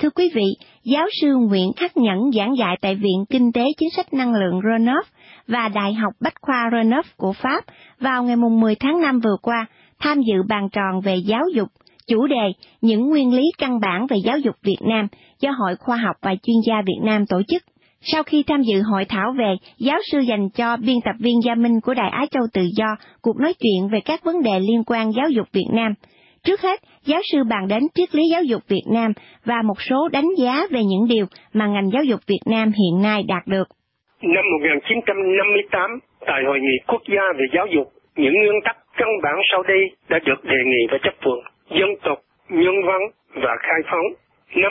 Thưa quý vị, giáo sư Nguyễn Khắc Nhẫn giảng dạy tại Viện Kinh tế Chính sách Năng lượng Grenoble và Đại học Bách khoa Grenoble của Pháp vào ngày 10 tháng 5 vừa qua tham dự bàn tròn về giáo dục, chủ đề những nguyên lý căn bản về giáo dục Việt Nam do Hội Khoa học và Chuyên gia Việt Nam tổ chức. Sau khi tham dự hội thảo về, giáo sư dành cho biên tập viên Gia Minh của Đài Á Châu Tự Do cuộc nói chuyện về các vấn đề liên quan giáo dục Việt Nam. Trước hết, giáo sư bàn đến triết lý giáo dục Việt Nam và một số đánh giá về những điều mà ngành giáo dục Việt Nam hiện nay đạt được. Năm 1958, tại Hội nghị Quốc gia về giáo dục, những nguyên tắc căn bản sau đây đã được đề nghị và chấp thuận: dân tộc, nhân văn và khai phóng. Năm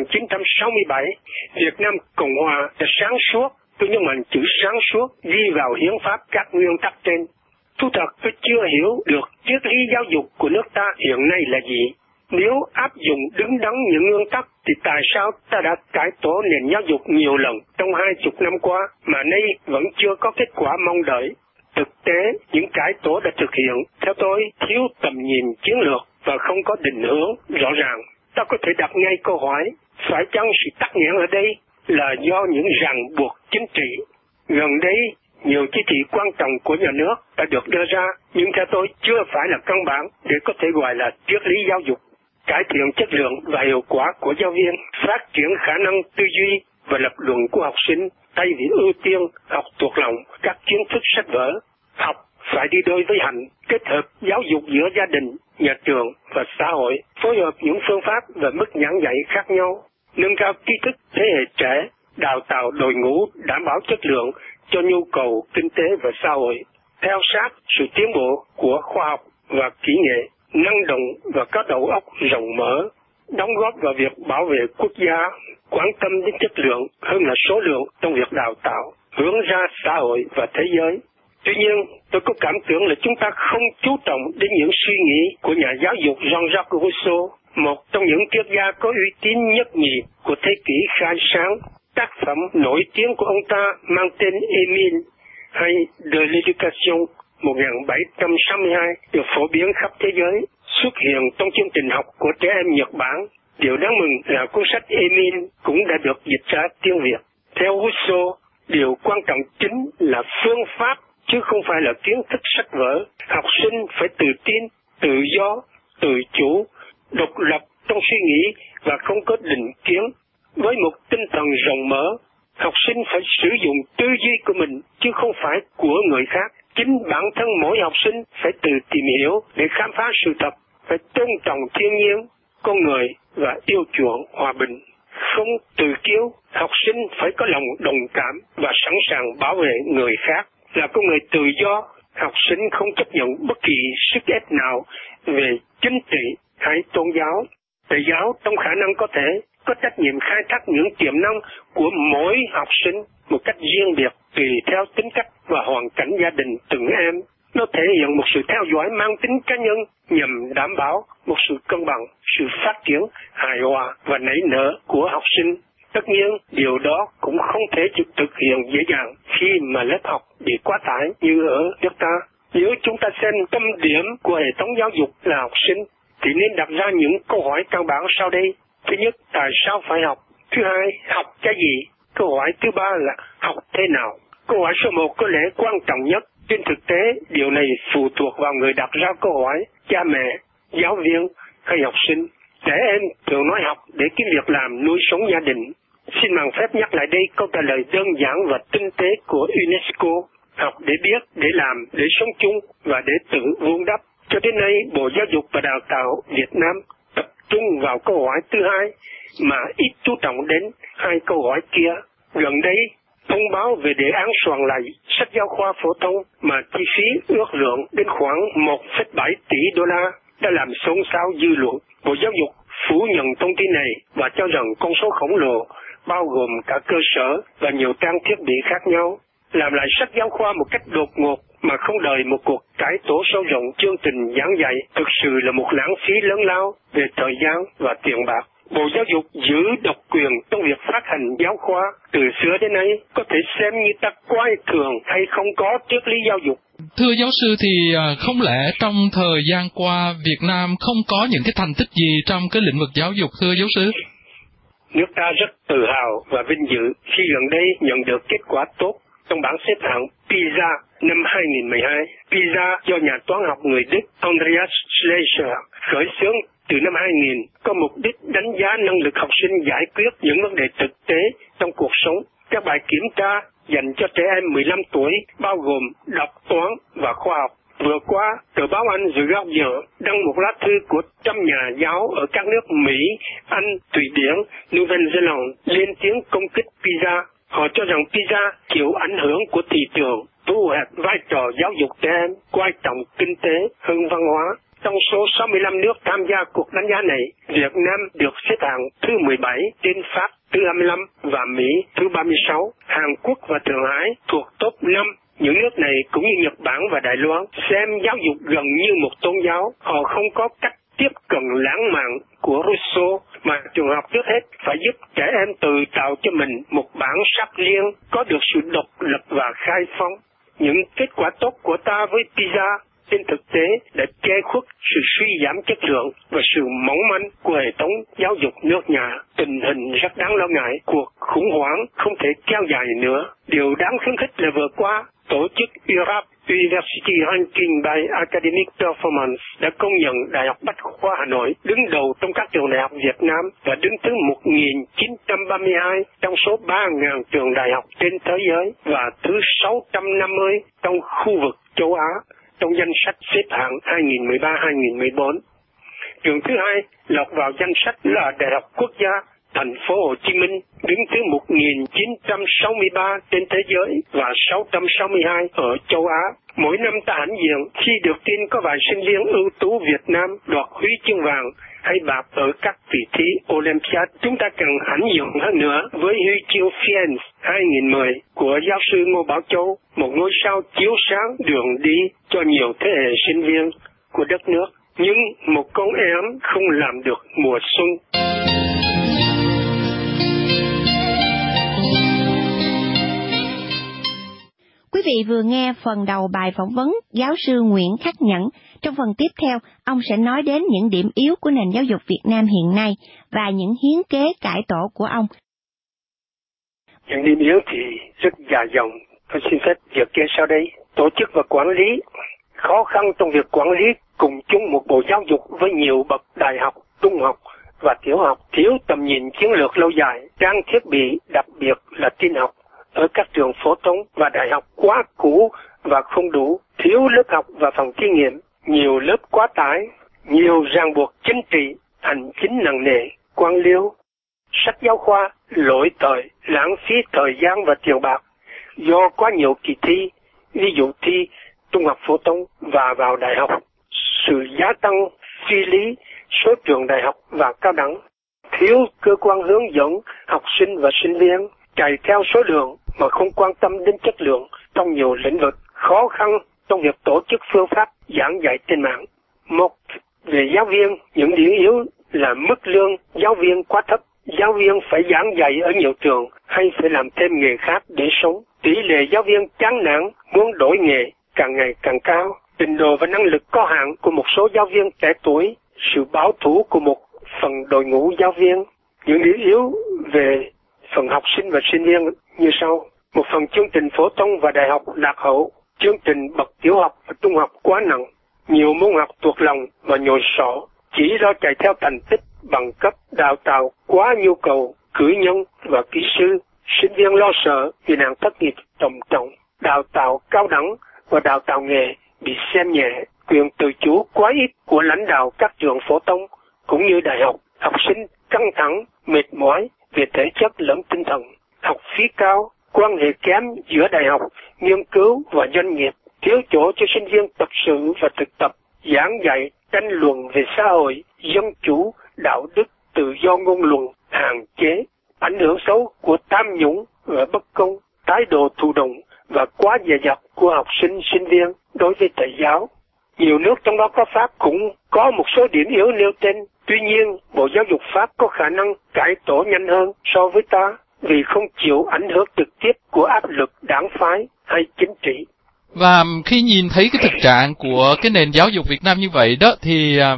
1967, Việt Nam Cộng Hòa đã sáng suốt, tôi nhấn mạnh chữ sáng suốt, ghi vào hiến pháp các nguyên tắc trên. Thú thật tôi chưa hiểu được triết lý giáo dục của nước ta hiện nay là gì. Nếu áp dụng đứng đắn những nguyên tắc thì tại sao ta đã cải tổ nền giáo dục nhiều lần trong 20 năm qua mà nay vẫn chưa có kết quả mong đợi. Thực tế, những cải tổ đã thực hiện, theo tôi, thiếu tầm nhìn chiến lược và không có định hướng rõ ràng. Ta có thể đặt ngay câu hỏi, phải chăng sự tắc nghẽn ở đây là do những ràng buộc chính trị? Gần đây, nhiều chỉ thị quan trọng của nhà nước đã được đưa ra, nhưng theo tôi chưa phải là căn bản để có thể gọi là triết lý giáo dục. Cải thiện chất lượng và hiệu quả của giáo viên, phát triển khả năng tư duy và lập luận của học sinh, thay vì ưu tiên học thuộc lòng các kiến thức sách vở. Học phải đi đôi với hành, kết hợp giáo dục giữa gia đình, nhà trường và xã hội, phối hợp những phương pháp và mức giảng dạy khác nhau, nâng cao tri thức thế hệ trẻ, đào tạo đội ngũ đảm bảo chất lượng cho nhu cầu kinh tế và xã hội, theo sát sự tiến bộ của khoa học và kỹ nghệ, năng động và có đầu óc rộng mở, đóng góp vào việc bảo vệ quốc gia, quan tâm đến chất lượng hơn là số lượng trong việc đào tạo, hướng ra xã hội và thế giới. Tuy nhiên, tôi có cảm tưởng là chúng ta không chú trọng đến những suy nghĩ của nhà giáo dục Jean-Jacques Rousseau, một trong những triết gia có uy tín nhất nhì của thế kỷ khai sáng. Tác phẩm nổi tiếng của ông ta mang tên Émile hay De l'Éducation 1762 được phổ biến khắp thế giới, xuất hiện trong chương trình học của trẻ em Nhật Bản. Điều đáng mừng là cuốn sách Émile cũng đã được dịch ra tiếng Việt. Theo Rousseau, điều quan trọng chính là phương pháp chứ không phải là kiến thức sách vở. Học sinh phải tự tin, tự do, tự chủ, độc lập trong suy nghĩ và không có định kiến. Với một tinh thần rộng mở, học sinh phải sử dụng tư duy của mình chứ không phải của người khác. Chính bản thân mỗi học sinh phải tự tìm hiểu để khám phá sự thật, phải tôn trọng thiên nhiên, con người và yêu chuộng hòa bình. Không tự kiêu, học sinh phải có lòng đồng cảm và sẵn sàng bảo vệ người khác. Là con người tự do, học sinh không chấp nhận bất kỳ sức ép nào về chính trị hay tôn giáo. Thầy giáo trong khả năng có thể có trách nhiệm khai thác những tiềm năng của mỗi học sinh một cách riêng biệt tùy theo tính cách và hoàn cảnh gia đình từng em. Nó thể hiện một sự theo dõi mang tính cá nhân nhằm đảm bảo một sự cân bằng, sự phát triển hài hòa và nảy nở của học sinh. Tất nhiên, điều đó cũng không thể thực hiện dễ dàng khi mà lớp học bị quá tải như ở nước ta. Nếu chúng ta xem tâm điểm của hệ thống giáo dục là học sinh, thì nên đặt ra những câu hỏi căn bản sau đây. Thứ nhất, tại sao phải học? Thứ hai, học cái gì? Câu hỏi thứ ba là học thế nào? Câu hỏi số 1 có lẽ quan trọng nhất. Trên thực tế, điều này phụ thuộc vào người đặt ra câu hỏi, cha mẹ, giáo viên hay học sinh. Trẻ em thường nói học để kiếm việc làm nuôi sống gia đình. Xin mạn phép nhắc lại đây câu trả lời đơn giản và tinh tế của UNESCO. Học để biết, để làm, để sống chung và để tự vun đắp. Cho đến nay, Bộ Giáo dục và Đào tạo Việt Nam tập trung vào câu hỏi thứ hai mà ít chú trọng đến hai câu hỏi kia. Gần đây, thông báo về đề án soạn lại sách giáo khoa phổ thông mà chi phí ước lượng đến khoảng 1,7 tỷ đô la đã làm xôn xao dư luận. Bộ Giáo dục phủ nhận thông tin này và cho rằng con số khổng lồ bao gồm cả cơ sở và nhiều trang thiết bị khác nhau. Làm lại sách giáo khoa một cách đột ngột mà không đợi một cuộc cải tổ sâu rộng chương trình giảng dạy thực sự là một lãng phí lớn lao về thời gian và tiền bạc. Bộ Giáo dục giữ độc quyền trong việc phát hành giáo khoa từ xưa đến nay, có thể xem như ta coi thường hay không có triết lý giáo dục. Thưa giáo sư, thì không lẽ trong thời gian qua Việt Nam không có những cái thành tích gì trong cái lĩnh vực giáo dục, thưa giáo sư? Nước ta rất tự hào và vinh dự khi gần đây nhận được kết quả tốt trong bảng xếp hạng PISA năm 2012. PISA do nhà toán học người Đức Andreas Schleicher khởi xướng từ năm 2000 có mục đích đánh giá năng lực học sinh giải quyết những vấn đề thực tế trong cuộc sống. Các bài kiểm tra dành cho trẻ em 15 tuổi bao gồm đọc toán và khoa học. Vừa qua, tờ báo Anh The Guardian đăng một lá thư của trăm nhà giáo ở các nước Mỹ, Anh, Thụy Điển, Nouvelle-Zélande lên tiếng công kích PISA. Họ cho rằng PISA chịu ảnh hưởng của thị trường, thu hẹp vai trò giáo dục trẻ em, quan trọng kinh tế hơn văn hóa. Trong số 65 nước tham gia cuộc đánh giá này, Việt Nam được xếp hạng thứ 17, trên Pháp thứ 25 và Mỹ thứ 36. Hàn Quốc và Thượng Hải thuộc top 5. Những nước này cũng như Nhật Bản và Đài Loan xem giáo dục gần như một tôn giáo. Họ không có cách tiếp cận lãng mạn của Rousseau, mà trường học trước hết phải giúp trẻ em tự tạo cho mình một bản sắc riêng, có được sự độc lập và khai phóng. Những kết quả tốt của ta với PISA trên thực tế đã che khuất sự suy giảm chất lượng và sự mỏng manh của hệ thống giáo dục nước nhà. Tình hình rất đáng lo ngại, cuộc khủng hoảng không thể kéo dài nữa. Điều đáng khuyến khích là vừa qua, tổ chức Europe University Ranking by Academic Performance đã công nhận Đại học Bách khoa Hà Nội đứng đầu trong các trường đại học Việt Nam và đứng thứ 1932 trong số 3.000 trường đại học trên thế giới và thứ 650 trong khu vực châu Á trong danh sách xếp hạng 2013-2014. Trường thứ hai lọt vào danh sách là Đại học Quốc gia Thành phố Hồ Chí Minh, đứng thứ 1963 trên thế giới và 662 ở châu Á. Mỗi năm ta hãnh diện khi được tin có vài sinh viên ưu tú Việt Nam đoạt huy chương vàng hay bạc ở các kỳ thi Olympiad. Chúng ta cần hãnh diện hơn nữa với huy chương Fields 2010 của giáo sư Ngô Bảo Châu, một ngôi sao chiếu sáng đường đi cho nhiều thế hệ sinh viên của đất nước. Nhưng một con én không làm được mùa xuân. Quý vị vừa nghe phần đầu bài phỏng vấn giáo sư Nguyễn Khắc Nhẫn. Trong phần tiếp theo, ông sẽ nói đến những điểm yếu của nền giáo dục Việt Nam hiện nay và những hiến kế cải tổ của ông. Những điểm yếu thì rất dài dòng. Tôi xin phép liệt kê sau đây. Tổ chức và quản lý. Khó khăn trong việc quản lý cùng chung một bộ giáo dục với nhiều bậc đại học, trung học và tiểu học. Thiếu tầm nhìn chiến lược lâu dài. Trang thiết bị, đặc biệt là tin học ở các trường phổ thông và đại học quá cũ và không đủ, thiếu lớp học và phòng thí nghiệm, nhiều lớp quá tải, nhiều ràng buộc chính trị, hành chính nặng nề, quan liêu, sách giáo khoa lỗi thời, lãng phí thời gian và tiền bạc do quá nhiều kỳ thi, ví dụ thi trung học phổ thông và vào đại học, sự gia tăng phi lý số trường đại học và cao đẳng, thiếu cơ quan hướng dẫn học sinh và sinh viên, chạy theo số lượng mà không quan tâm đến chất lượng trong nhiều lĩnh vực, khó khăn trong việc tổ chức phương pháp giảng dạy trên mạng. Một, về giáo viên, những điểm yếu là mức lương giáo viên quá thấp, giáo viên phải giảng dạy ở nhiều trường hay phải làm thêm nghề khác để sống. Tỷ lệ giáo viên chán nản muốn đổi nghề càng ngày càng cao, trình độ và năng lực có hạn của một số giáo viên trẻ tuổi, sự bảo thủ của một phần đội ngũ giáo viên. Những điểm yếu về phần học sinh và sinh viên như sau. Một phần chương trình phổ thông và đại học lạc hậu, chương trình bậc tiểu học và trung học quá nặng, nhiều môn học thuộc lòng và nhồi sọ, chỉ lo chạy theo thành tích, bằng cấp, đào tạo quá nhu cầu, cử nhân và kỹ sư. Sinh viên lo sợ vì nạn thất nghiệp trầm trọng, đào tạo cao đẳng và đào tạo nghề bị xem nhẹ, quyền tự chủ quá ít của lãnh đạo các trường phổ thông cũng như đại học. Học sinh căng thẳng, mệt mỏi về thể chất lẫn tinh thần, học phí cao, quan hệ kém giữa đại học, nghiên cứu và doanh nghiệp, thiếu chỗ cho sinh viên tập sự và thực tập, giảng dạy, tranh luận về xã hội, dân chủ, đạo đức, tự do ngôn luận, hạn chế, ảnh hưởng xấu của tham nhũng và bất công, thái độ thụ động và quá dè dặt của học sinh, sinh viên đối với thầy giáo. Nhiều nước trong đó có Pháp cũng có một số điểm yếu nêu trên. Tuy nhiên, Bộ Giáo dục Pháp có khả năng cải tổ nhanh hơn so với ta vì không chịu ảnh hưởng trực tiếp của áp lực đảng phái hay chính trị. Và khi nhìn thấy cái thực trạng của cái nền giáo dục Việt Nam như vậy đó thì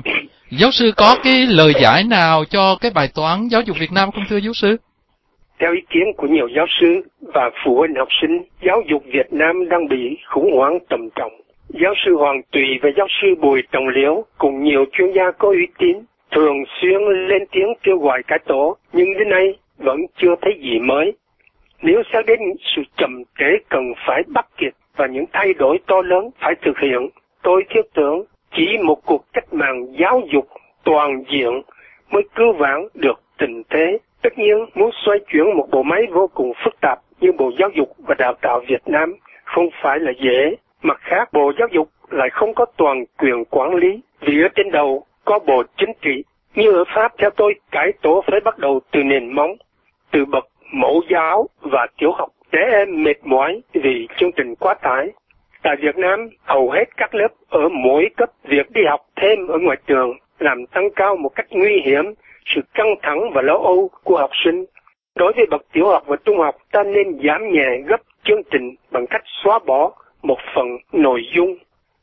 Giáo sư có cái lời giải nào cho cái bài toán giáo dục Việt Nam không thưa giáo sư? Theo ý kiến của nhiều giáo sư và phụ huynh học sinh, giáo dục Việt Nam đang bị khủng hoảng trầm trọng. Giáo sư Hoàng Tùy và giáo sư Bùi Trọng Liễu cùng nhiều chuyên gia có uy tín thường xuyên lên tiếng kêu gọi cải tổ, nhưng đến nay vẫn chưa thấy gì mới. Nếu xét đến sự chậm trễ cần phải bắt kịp và những thay đổi to lớn phải thực hiện, tôi thiết tưởng chỉ một cuộc cách mạng giáo dục toàn diện mới cứu vãn được tình thế. Tất nhiên, muốn xoay chuyển một bộ máy vô cùng phức tạp như Bộ Giáo dục và Đào tạo Việt Nam không phải là dễ. Mặt khác, Bộ Giáo dục lại không có toàn quyền quản lý, vì ở trên đầu có Bộ Chính trị. Như ở Pháp, theo tôi, cải tổ phải bắt đầu từ nền móng, từ bậc mẫu giáo và tiểu học. Trẻ em mệt mỏi vì chương trình quá tải. Tại Việt Nam, hầu hết các lớp ở mỗi cấp, việc đi học thêm ở ngoài trường làm tăng cao một cách nguy hiểm sự căng thẳng và lo âu của học sinh. Đối với bậc tiểu học và trung học, ta nên giảm nhẹ gấp chương trình bằng cách xóa bỏ một phần nội dung.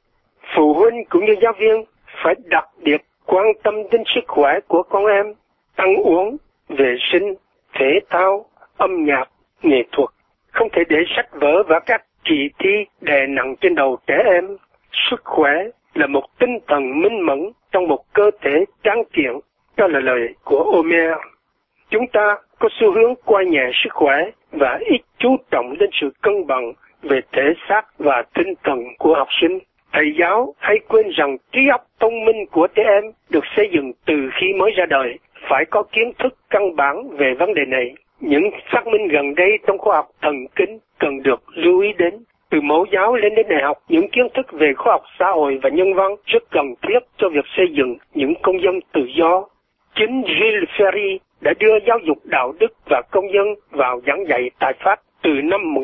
Phụ huynh cũng như giáo viên phải đặc biệt quan tâm đến sức khỏe của con em, ăn uống, vệ sinh, thể thao, âm nhạc, nghệ thuật. Không thể để sách vở và các kỳ thi đè nặng trên đầu trẻ em. Sức khỏe là một tinh thần minh mẫn trong một cơ thể tráng kiện. Đó là lời của Homer. Chúng ta có xu hướng coi nhẹ sức khỏe và ít chú trọng đến sự cân bằng về thể xác và tinh thần của học sinh. Thầy giáo hay quên rằng trí óc thông minh của trẻ em được xây dựng từ khi mới ra đời, phải có kiến thức căn bản về vấn đề này. Những phát minh gần đây trong khoa học thần kinh cần được lưu ý đến. Từ mẫu giáo lên đến đại học, những kiến thức về khoa học xã hội và nhân văn rất cần thiết cho việc xây dựng những công dân tự do. Chính Jules Ferry đã đưa giáo dục đạo đức và công dân vào giảng dạy tại Pháp từ năm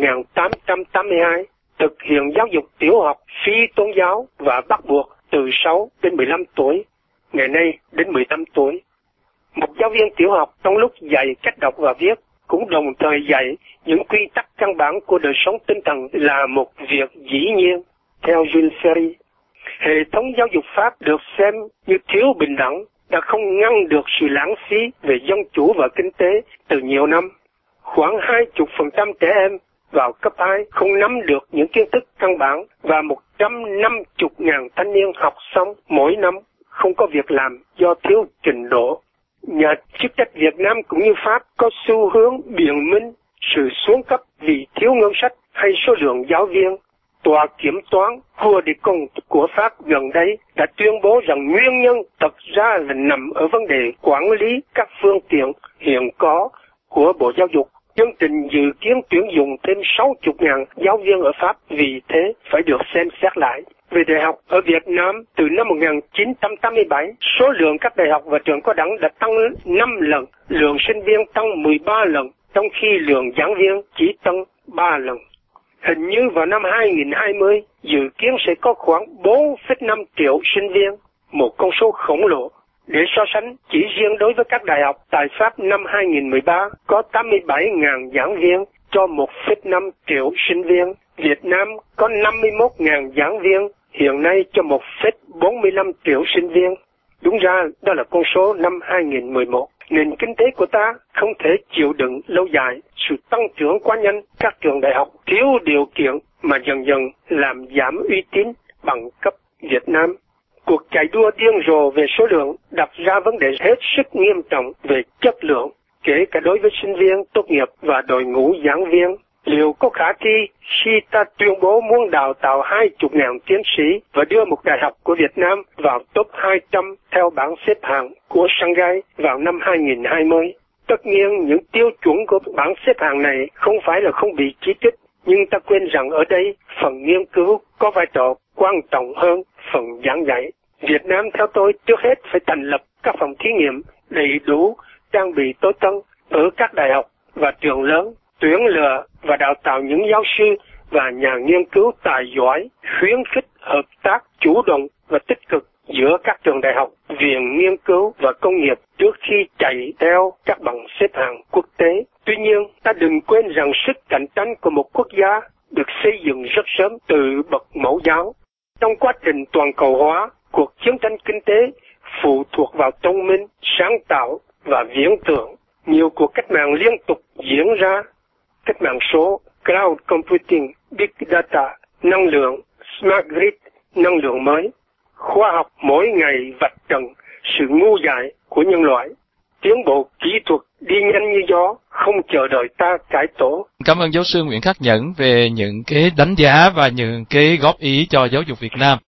1882, thực hiện giáo dục tiểu học phi tôn giáo và bắt buộc từ 6 đến 15 tuổi, ngày nay đến 15 tuổi. Một giáo viên tiểu học trong lúc dạy cách đọc và viết cũng đồng thời dạy những quy tắc căn bản của đời sống tinh thần là một việc dĩ nhiên. Theo Jules Ferry, hệ thống giáo dục Pháp được xem như thiếu bình đẳng, đã không ngăn được sự lãng phí về dân chủ và kinh tế từ nhiều năm. Khoảng 20% trẻ em vào cấp 2 không nắm được những kiến thức căn bản và 150.000 thanh niên học xong mỗi năm không có việc làm do thiếu trình độ. Nhà chức trách Việt Nam cũng như Pháp có xu hướng biện minh sự xuống cấp vì thiếu ngân sách hay số lượng giáo viên. Tòa kiểm toán Cour des comptes của Pháp gần đây đã tuyên bố rằng nguyên nhân thật ra là nằm ở vấn đề quản lý các phương tiện hiện có của Bộ Giáo dục. Chương trình dự kiến tuyển dụng thêm 60.000 giáo viên ở Pháp, vì thế phải được xem xét lại. Về đại học ở Việt Nam, từ năm 1987, số lượng các đại học và trường cao đẳng đã tăng 5 lần, lượng sinh viên tăng 13 lần, trong khi lượng giảng viên chỉ tăng 3 lần. Hình như vào năm 2020, dự kiến sẽ có khoảng 4,5 triệu sinh viên, một con số khổng lồ. Để so sánh, chỉ riêng đối với các đại học tại Pháp năm 2013 có 87.000 giảng viên cho 1,5 triệu sinh viên. Việt Nam có 51.000 giảng viên, hiện nay cho 1,45 triệu sinh viên. Đúng ra, đó là con số năm 2011. Nền kinh tế của ta không thể chịu đựng lâu dài sự tăng trưởng quá nhanh. Các trường đại học thiếu điều kiện mà dần dần làm giảm uy tín bằng cấp Việt Nam. Cuộc chạy đua điên rồ về số lượng đặt ra vấn đề hết sức nghiêm trọng về chất lượng, kể cả đối với sinh viên tốt nghiệp và đội ngũ giảng viên. Liệu có khả thi khi ta tuyên bố muốn đào tạo 20.000 tiến sĩ và đưa một đại học của Việt Nam vào top 200 theo bảng xếp hạng của Shanghai vào năm 2020? Tất nhiên, những tiêu chuẩn của bảng xếp hạng này không phải là không bị chỉ trích, nhưng ta quên rằng ở đây phần nghiên cứu có vai trò quan trọng hơn phần giảng dạy. Việt Nam theo tôi trước hết phải thành lập các phòng thí nghiệm đầy đủ, trang bị tối tân ở các đại học và trường lớn, tuyển lựa và đào tạo những giáo sư và nhà nghiên cứu tài giỏi, khuyến khích hợp tác chủ động và tích cực giữa các trường đại học, viện nghiên cứu và công nghiệp trước khi chạy theo các bảng xếp hạng quốc tế. Tuy nhiên, ta đừng quên rằng sức cạnh tranh của một quốc gia được xây dựng rất sớm từ bậc mẫu giáo. Trong quá trình toàn cầu hóa, cuộc chiến tranh kinh tế phụ thuộc vào thông minh, sáng tạo và viễn tưởng. Nhiều cuộc cách mạng liên tục diễn ra: cách mạng số, cloud computing, big data, năng lượng, smart grid, năng lượng mới. Khoa học mỗi ngày vạch trần sự ngu dại của nhân loại. Tiến bộ kỹ thuật đi nhanh như gió, không chờ đợi ta cải tổ. Cảm ơn giáo sư Nguyễn Khắc Nhẫn về những cái đánh giá và những cái góp ý cho giáo dục Việt Nam.